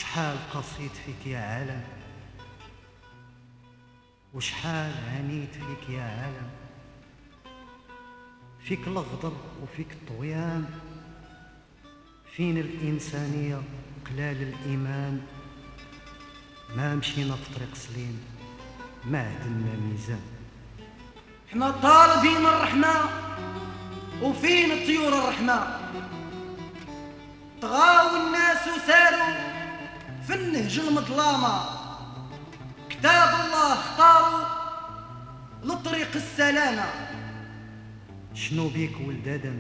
وشحال قصيت فيك يا عالم، وشحال عانيت فيك يا عالم، فيك الغدر وفيك الطغيان، فين الإنسانية قلال الإيمان. ما مشينا في طريق سليم، ما عدلنا ميزان. حنا طالبين الرحمة وفين الطيور الرحمة، طغاو الناس وساروا في النهج المظلامة، كتاب الله اختاروا لطريق السلامة. شنو بيك ولد آدم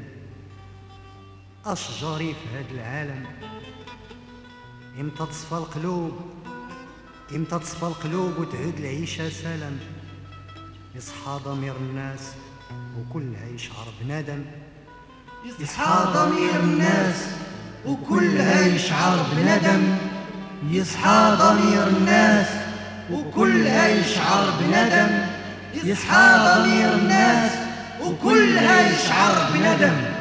أشجاري في هاد العالم؟ إمتى تصفى القلوب، إمتى تصفى القلوب وتعود العيشة سلام؟ يصحى ضمير الناس وكلها يشعر بندم، يصحى ضمير الناس وكلها يشعر بندم، يصحى ضمير الناس وكلها يشعر بندم، يصحى ضمير الناس وكلها يشعر بندم.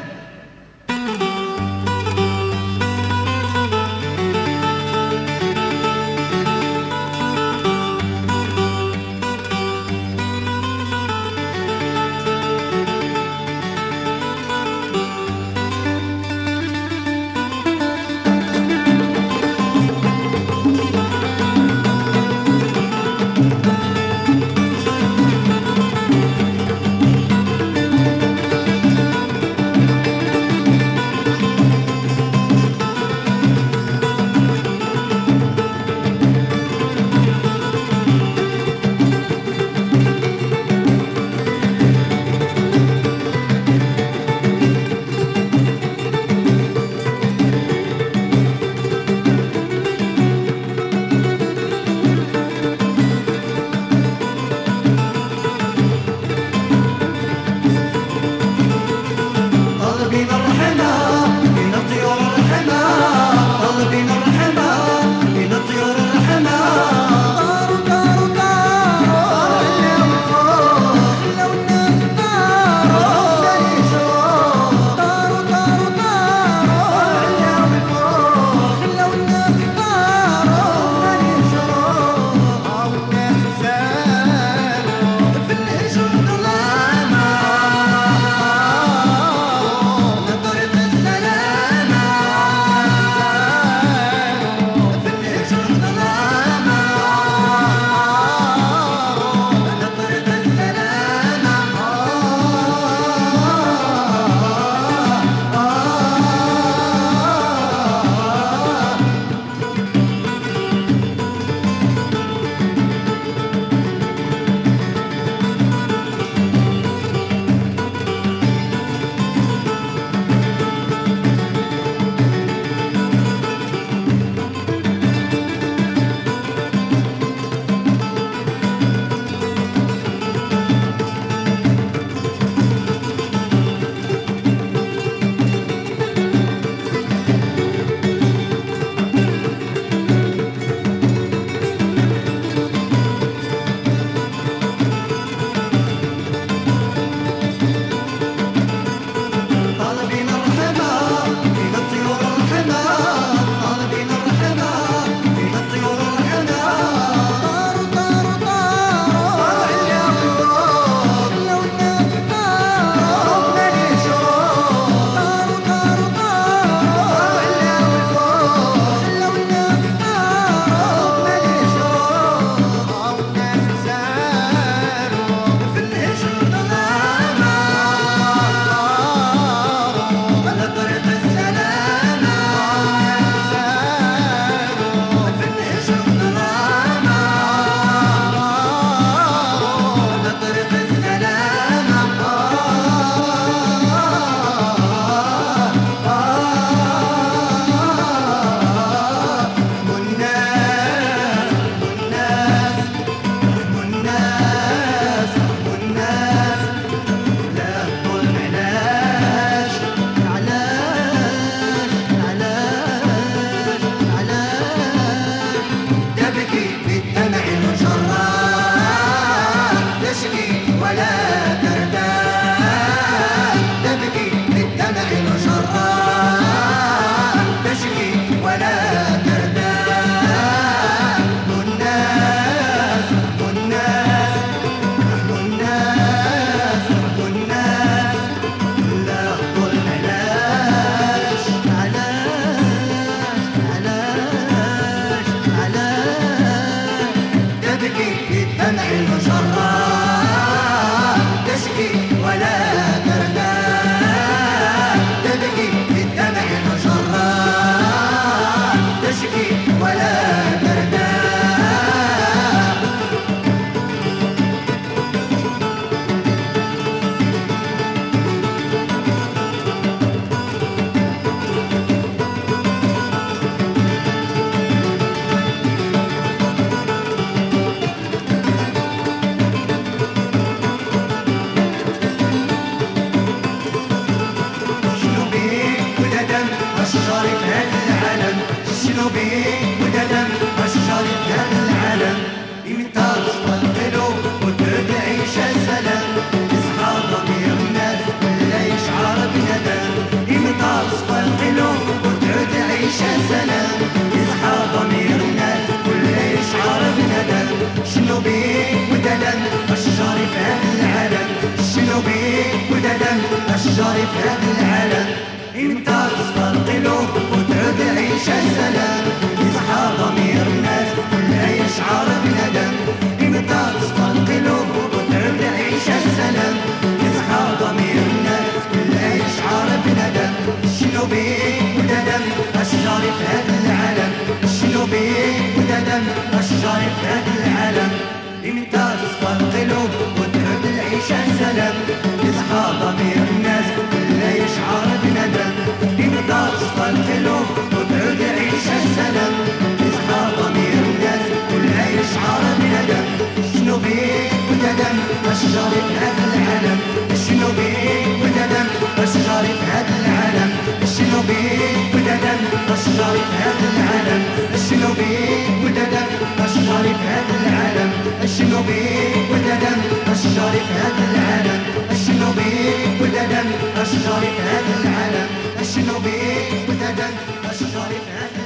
أشجاري في هذا العالم. إمتى تصفى القلوب وتعود العيشة السلام، يصحى ضمير الناس كلها يشعر بندم. إمتى تصفى القلوب وتعود العيشة السلام، يصحى ضمير الناس كلها يشعر بندم. شنو بيك وندم أشجاري في هذا العالم، شنو بيك وندم أشجاري في هذا العالم. إمتى تصفى القلوب وتعود العيشة السلام، يصحى ضمير الناس كلها يشعر بندم. إمتى تصفى القلوب وتعود العيشة السلام، يصحى ضمير الناس كلها يشعر بندم. شنو بيك وندم أشجاري في هذا العالم، شنو بيك وندم أشجاري في هذا العالم. شنو بيك وندم أشجاري في هذا العالم، شنو بيك وندم أشجاري في هذا العالم. شنو بيك وندم أشجاري في هذا العالم، شنو بيك وندم أشجاري في هذا العالم. شنو بيك وندم أشجاري في هذا